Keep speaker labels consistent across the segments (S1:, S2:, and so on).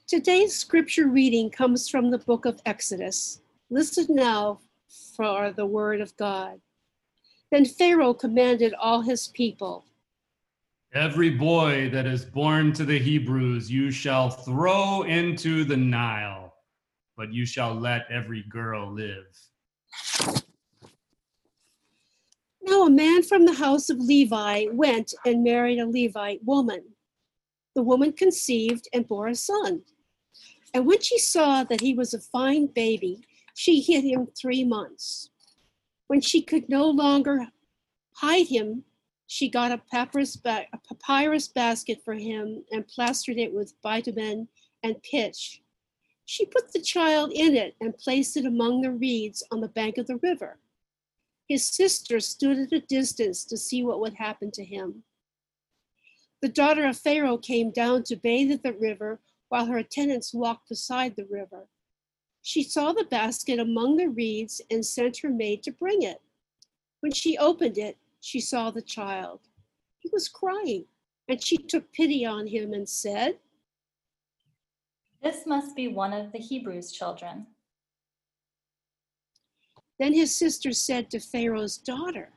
S1: Today's scripture reading comes from the book of Exodus. Listen now for the word of God. Then Pharaoh commanded all his people,
S2: "Every boy that is born to the Hebrews you shall throw into the Nile, but you shall let every girl live."
S1: Now a man from the house of Levi went and married a Levite woman. The woman conceived and bore a son. And when she saw that he was a fine baby, she hid him 3 months. When she could no longer hide him, she got a papyrus basket for him and plastered it with bitumen and pitch. She put the child in it and placed it among the reeds on the bank of the river. His sister stood at a distance to see what would happen to him. The daughter of Pharaoh came down to bathe at the river while her attendants walked beside the river. She saw the basket among the reeds and sent her maid to bring it. When she opened it, she saw the child. He was crying, and she took pity on him and said,
S3: "This must be one of the Hebrews' children."
S1: Then his sister said to Pharaoh's daughter,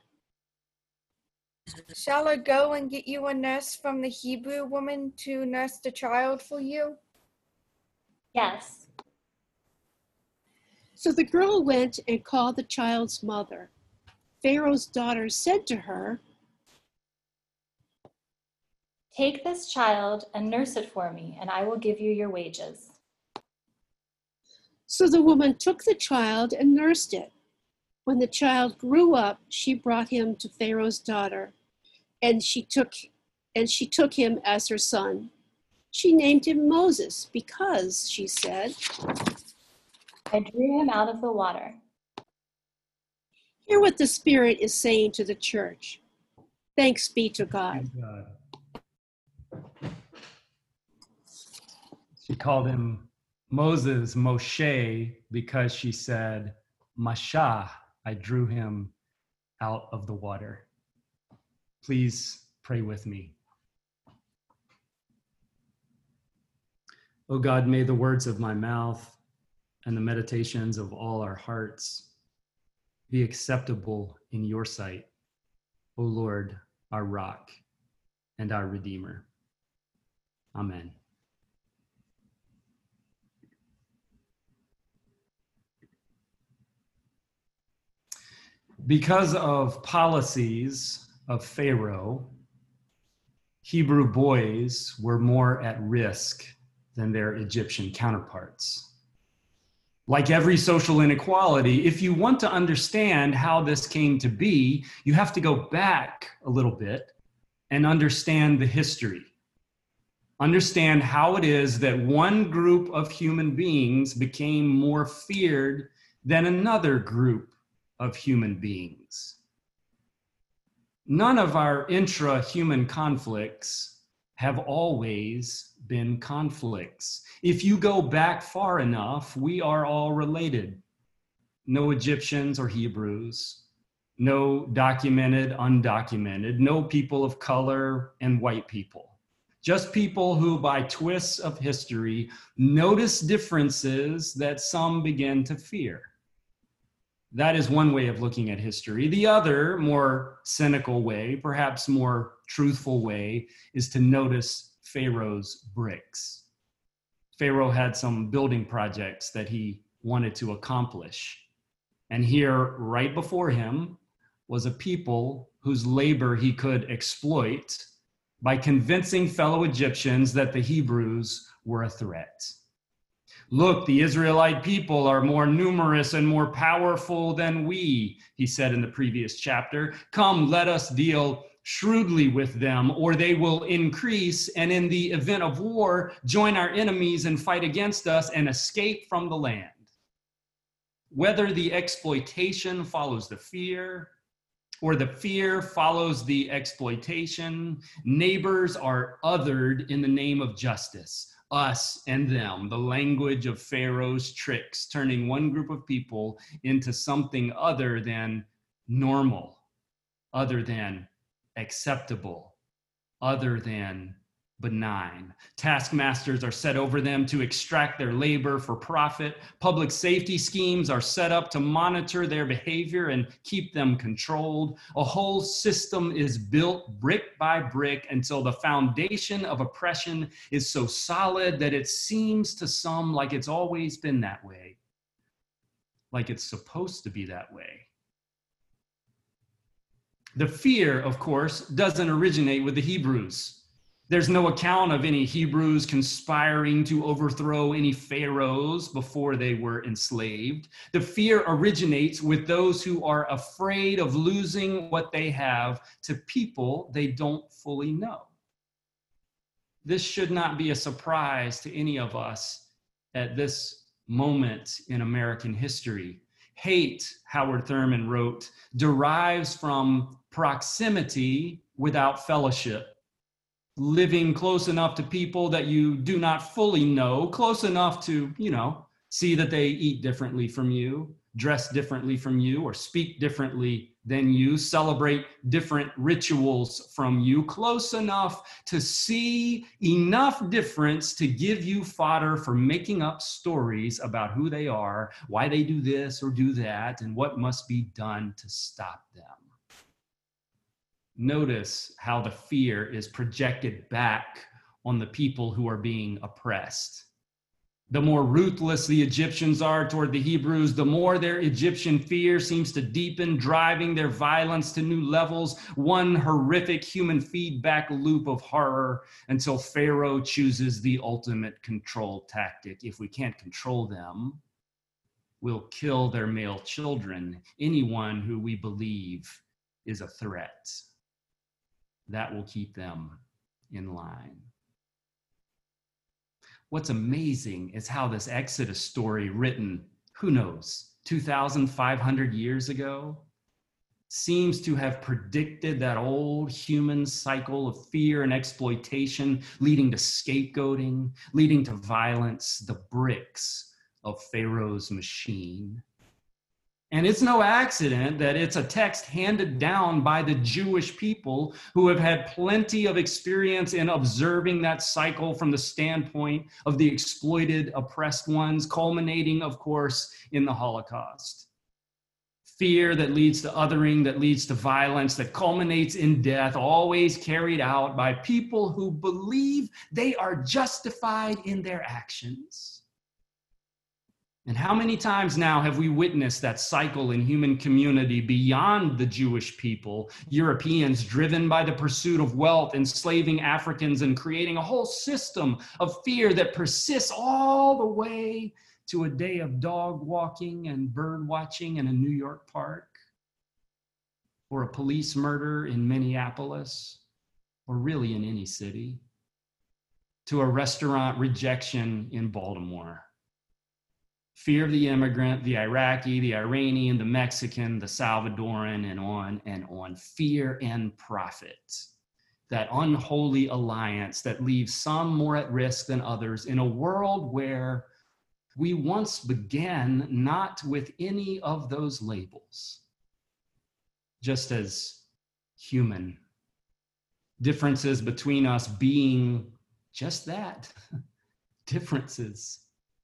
S4: "Shall I go and get you a nurse from the Hebrew woman to nurse the child for you?"
S3: "Yes."
S1: So the girl went and called the child's mother. Pharaoh's daughter said to her,
S3: "Take this child and nurse it for me, and I will give you your wages."
S1: So the woman took the child and nursed it. When the child grew up, she brought him to Pharaoh's daughter, and she took him as her son. She named him Moses because, she said,
S3: "I drew him out of the water."
S1: Hear what the Spirit is saying to the church. Thanks be to God.
S2: She called him Moses, Moshe, because she said, Mashah, I drew him out of the water. Please pray with me. Oh God, may the words of my mouth and the meditations of all our hearts be acceptable in your sight, O Lord, our rock and our Redeemer. Amen. Because of policies of Pharaoh, Hebrew boys were more at risk than their Egyptian counterparts. Like every social inequality, if you want to understand how this came to be, you have to go back a little bit and understand the history. Understand how it is that one group of human beings became more feared than another group of human beings. None of our intra-human conflicts have always been conflicts. If you go back far enough, we are all related. No Egyptians or Hebrews, no documented, undocumented, no people of color and white people. Just people who, by twists of history, notice differences that some begin to fear. That is one way of looking at history. The other, more cynical way, perhaps more truthful way, is to notice Pharaoh's bricks. Pharaoh had some building projects that he wanted to accomplish. And here, right before him, was a people whose labor he could exploit by convincing fellow Egyptians that the Hebrews were a threat. Look, the Israelite people are more numerous and more powerful than we, he said in the previous chapter. Come, let us deal shrewdly with them, or they will increase, and in the event of war, join our enemies and fight against us and escape from the land. Whether the exploitation follows the fear, or the fear follows the exploitation, neighbors are othered in the name of justice. Us and them, the language of Pharaoh's tricks, turning one group of people into something other than normal, other than acceptable, other than benign. Taskmasters are set over them to extract their labor for profit. Public safety schemes are set up to monitor their behavior and keep them controlled. A whole system is built brick by brick until the foundation of oppression is so solid that it seems to some like it's always been that way, like it's supposed to be that way. The fear, of course, doesn't originate with the Hebrews. There's no account of any Hebrews conspiring to overthrow any pharaohs before they were enslaved. The fear originates with those who are afraid of losing what they have to people they don't fully know. This should not be a surprise to any of us at this moment in American history. Hate, Howard Thurman wrote, derives from proximity without fellowship. Living close enough to people that you do not fully know, close enough to, see that they eat differently from you, dress differently from you, or speak differently than you, celebrate different rituals from you, close enough to see enough difference to give you fodder for making up stories about who they are, why they do this or do that, and what must be done to stop them. Notice how the fear is projected back on the people who are being oppressed. The more ruthless the Egyptians are toward the Hebrews, the more their Egyptian fear seems to deepen, driving their violence to new levels, one horrific human feedback loop of horror until Pharaoh chooses the ultimate control tactic. If we can't control them, we'll kill their male children, anyone who we believe is a threat. That will keep them in line. What's amazing is how this Exodus story, written, who knows, 2,500 years ago, seems to have predicted that old human cycle of fear and exploitation, leading to scapegoating, leading to violence, the bricks of Pharaoh's machine. And it's no accident that it's a text handed down by the Jewish people who have had plenty of experience in observing that cycle from the standpoint of the exploited, oppressed ones, culminating, of course, in the Holocaust. Fear that leads to othering, that leads to violence, that culminates in death, always carried out by people who believe they are justified in their actions. And how many times now have we witnessed that cycle in human community beyond the Jewish people, Europeans driven by the pursuit of wealth, enslaving Africans and creating a whole system of fear that persists all the way to a day of dog walking and bird watching in a New York park, or a police murder in Minneapolis, or really in any city, to a restaurant rejection in Baltimore. Fear of the immigrant, the Iraqi, the Iranian, the Mexican, the Salvadoran, and on and on. Fear and profit. That unholy alliance that leaves some more at risk than others in a world where we once began not with any of those labels, just as human. Differences between us being just that, differences.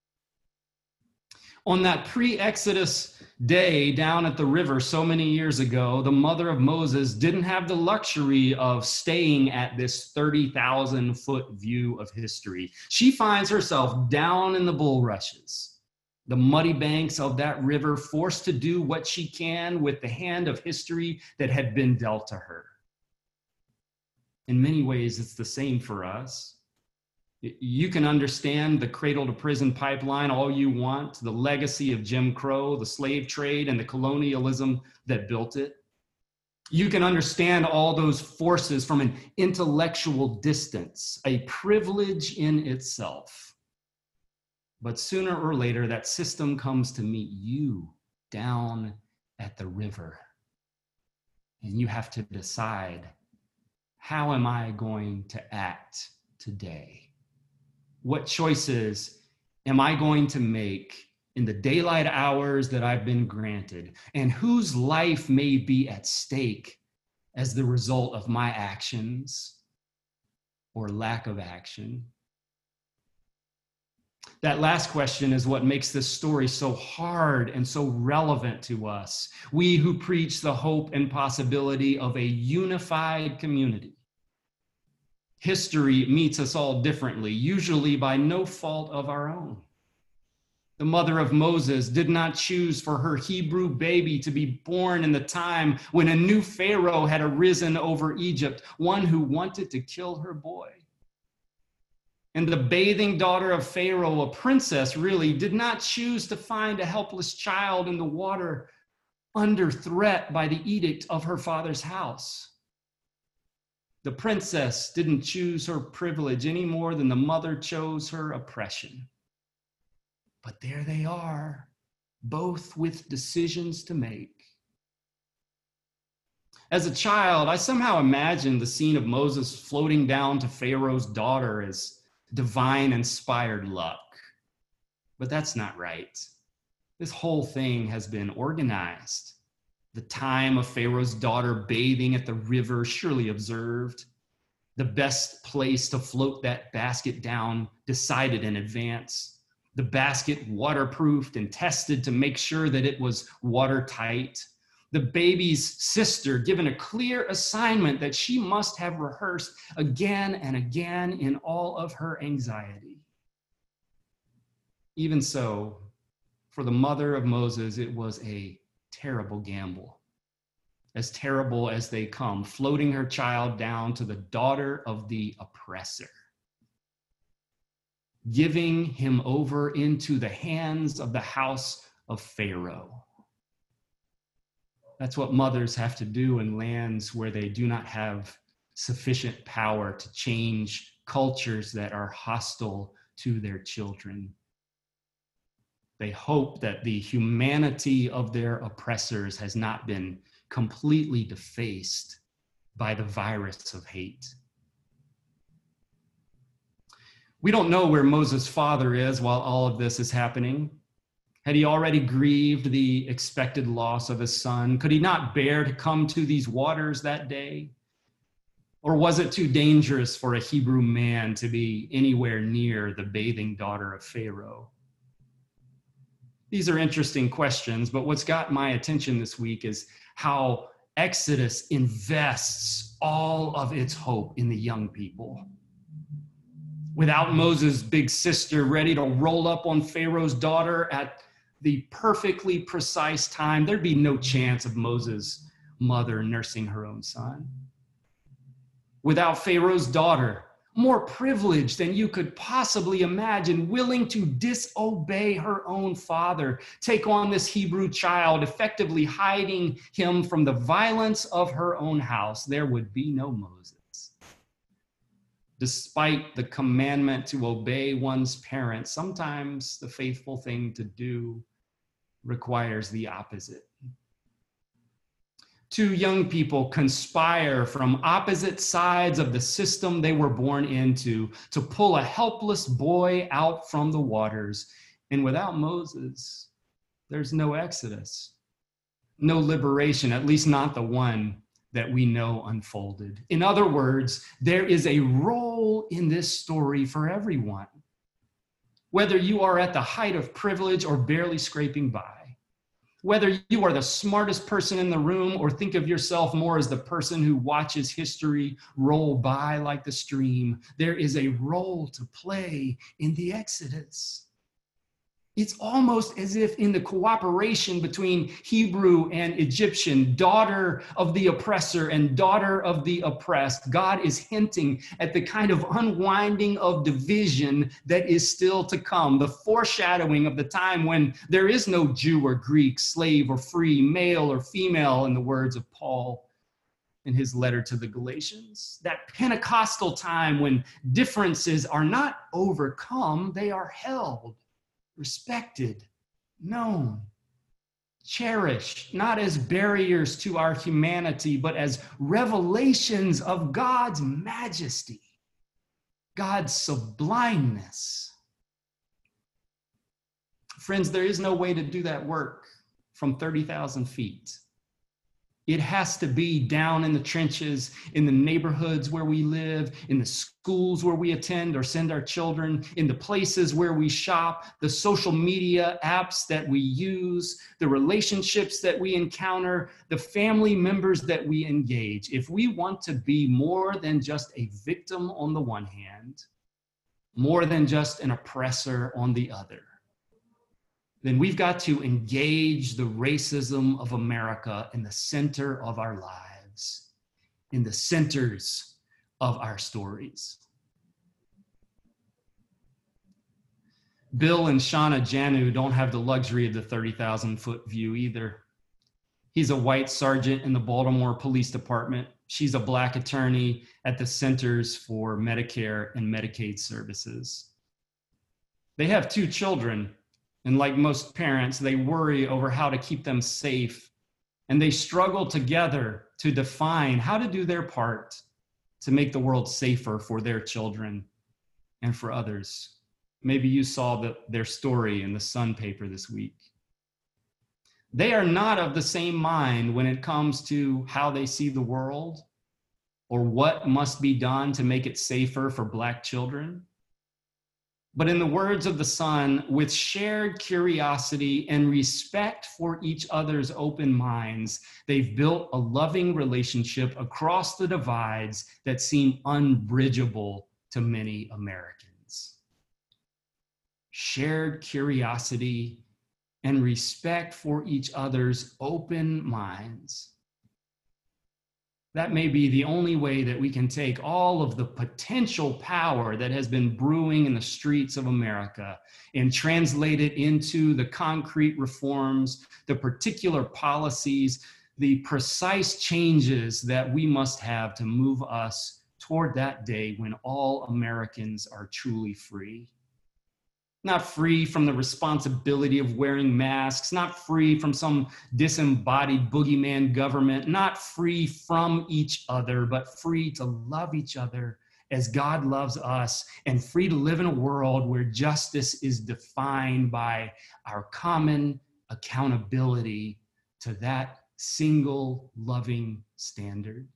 S2: On that pre-Exodus day down at the river so many years ago, the mother of Moses didn't have the luxury of staying at this 30,000-foot view of history. She finds herself down in the bulrushes, the muddy banks of that river, forced to do what she can with the hand of history that had been dealt to her. In many ways, it's the same for us. You can understand the cradle to prison pipeline all you want, the legacy of Jim Crow, the slave trade, and the colonialism that built it. You can understand all those forces from an intellectual distance, a privilege in itself. But sooner or later, that system comes to meet you down at the river. And you have to decide, how am I going to act today? What choices am I going to make in the daylight hours that I've been granted? And whose life may be at stake as the result of my actions? or lack of action? That last question is what makes this story so hard and so relevant to us, we who preach the hope and possibility of a unified community. History meets us all differently, usually by no fault of our own. The mother of Moses did not choose for her Hebrew baby to be born in the time when a new Pharaoh had arisen over Egypt, one who wanted to kill her boy. And the bathing daughter of Pharaoh, a princess really, did not choose to find a helpless child in the water under threat by the edict of her father's house. The princess didn't choose her privilege any more than the mother chose her oppression. But there they are, both with decisions to make. As a child, I somehow imagined the scene of Moses floating down to Pharaoh's daughter as divine inspired luck. But that's not right. This whole thing has been organized. The time of Pharaoh's daughter bathing at the river, surely observed. The best place to float that basket down, decided in advance. The basket waterproofed and tested to make sure that it was watertight. The baby's sister given a clear assignment that she must have rehearsed again and again in all of her anxiety. Even so, for the mother of Moses, it was a terrible gamble, as terrible as they come, floating her child down to the daughter of the oppressor, giving him over into the hands of the house of Pharaoh. That's what mothers have to do in lands where they do not have sufficient power to change cultures that are hostile to their children. They hope that the humanity of their oppressors has not been completely defaced by the virus of hate. We don't know where Moses' father is while all of this is happening. Had he already grieved the expected loss of his son? Could he not bear to come to these waters that day? Or was it too dangerous for a Hebrew man to be anywhere near the bathing daughter of Pharaoh? These are interesting questions, but what's got my attention this week is how Exodus invests all of its hope in the young people. Without Moses' big sister ready to roll up on Pharaoh's daughter at the perfectly precise time, there'd be no chance of Moses' mother nursing her own son. Without Pharaoh's daughter, more privileged than you could possibly imagine, willing to disobey her own father, take on this Hebrew child, effectively hiding him from the violence of her own house, there would be no Moses. Despite the commandment to obey one's parents, sometimes the faithful thing to do requires the opposite. Two young people conspire from opposite sides of the system they were born into to pull a helpless boy out from the waters. And without Moses, there's no Exodus, no liberation, at least not the one that we know unfolded. In other words, there is a role in this story for everyone, whether you are at the height of privilege or barely scraping by. Whether you are the smartest person in the room or think of yourself more as the person who watches history roll by like the stream, there is a role to play in the Exodus. It's almost as if in the cooperation between Hebrew and Egyptian, daughter of the oppressor and daughter of the oppressed, God is hinting at the kind of unwinding of division that is still to come, the foreshadowing of the time when there is no Jew or Greek, slave or free, male or female, in the words of Paul in his letter to the Galatians. That Pentecostal time when differences are not overcome, they are held, respected, known, cherished, not as barriers to our humanity, but as revelations of God's majesty, God's sublimeness. Friends, there is no way to do that work from 30,000 feet. It has to be down in the trenches, in the neighborhoods where we live, in the schools where we attend or send our children, in the places where we shop, the social media apps that we use, the relationships that we encounter, the family members that we engage. If we want to be more than just a victim on the one hand, more than just an oppressor on the other, then we've got to engage the racism of America in the center of our lives, in the centers of our stories. Bill and Shauna Janu don't have the luxury of the 30,000-foot view either. He's a white sergeant in the Baltimore Police Department. She's a Black attorney at the Centers for Medicare and Medicaid Services. They have 2 children. And like most parents, they worry over how to keep them safe. And they struggle together to define how to do their part to make the world safer for their children and for others. Maybe you saw their story in the Sun paper this week. They are not of the same mind when it comes to how they see the world or what must be done to make it safer for Black children. But in the words of the Sun, with shared curiosity and respect for each other's open minds, they've built a loving relationship across the divides that seem unbridgeable to many Americans. Shared curiosity and respect for each other's open minds. That may be the only way that we can take all of the potential power that has been brewing in the streets of America and translate it into the concrete reforms, the particular policies, the precise changes that we must have to move us toward that day when all Americans are truly free. Not free from the responsibility of wearing masks, not free from some disembodied boogeyman government, not free from each other, but free to love each other as God loves us, and free to live in a world where justice is defined by our common accountability to that single loving standard.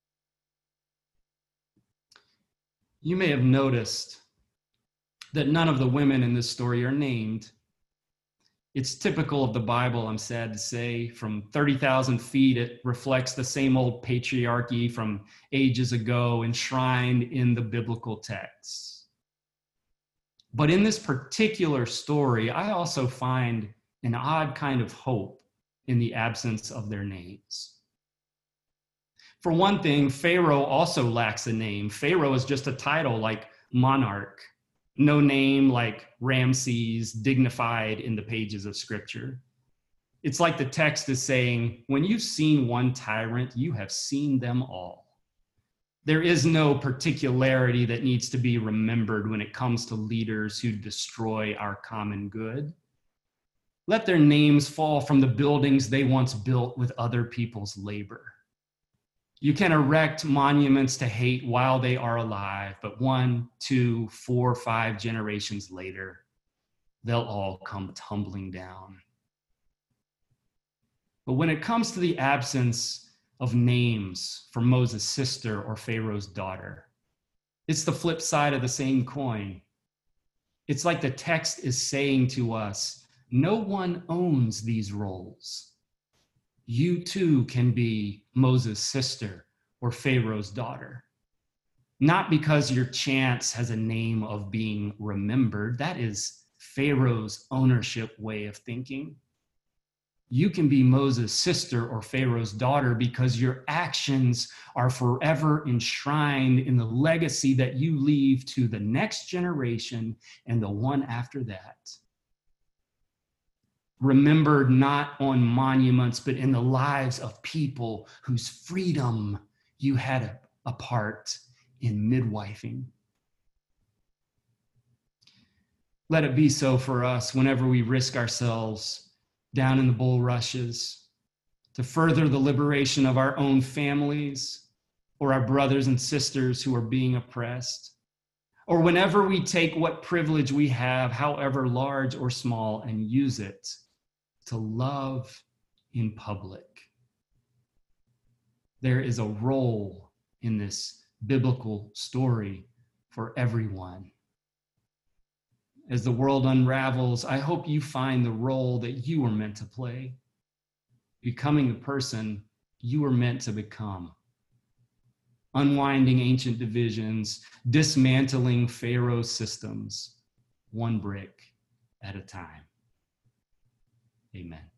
S2: You may have noticed that none of the women in this story are named. It's typical of the Bible, I'm sad to say. From 30,000 feet, it reflects the same old patriarchy from ages ago enshrined in the biblical texts. But in this particular story, I also find an odd kind of hope in the absence of their names. For one thing, Pharaoh also lacks a name. Pharaoh is just a title like monarch. No name like Ramses, dignified in the pages of Scripture. It's like the text is saying, when you've seen one tyrant, you have seen them all. There is no particularity that needs to be remembered when it comes to leaders who destroy our common good. Let their names fall from the buildings they once built with other people's labor. You can erect monuments to hate while they are alive, but 1, 2, 4, 5 generations later, they'll all come tumbling down. But when it comes to the absence of names for Moses' sister or Pharaoh's daughter, it's the flip side of the same coin. It's like the text is saying to us, no one owns these roles. You too can be Moses' sister or Pharaoh's daughter. Not because your chance has a name of being remembered. That is Pharaoh's ownership way of thinking. You can be Moses' sister or Pharaoh's daughter because your actions are forever enshrined in the legacy that you leave to the next generation and the one after that. Remembered not on monuments, but in the lives of people whose freedom you had a part in midwifing. Let it be so for us whenever we risk ourselves down in the bulrushes to further the liberation of our own families or our brothers and sisters who are being oppressed, or whenever we take what privilege we have, however large or small, and use it to love in public. there is a role in this biblical story for everyone. As the world unravels, I hope you find the role that you were meant to play, becoming the person you were meant to become. Unwinding ancient divisions, dismantling Pharaoh's systems, one brick at a time. Amen.